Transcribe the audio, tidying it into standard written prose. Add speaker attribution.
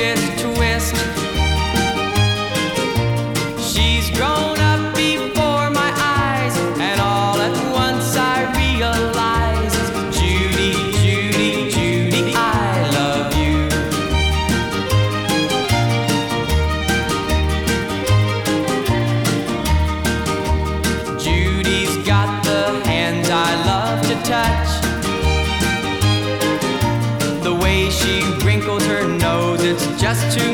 Speaker 1: this twist. She's grown up before my eyes, and all at once I realize, Judy, Judy, Judy, I love you. Judy's got the hands I love to touch. The way she wrinkles her nose, it's just too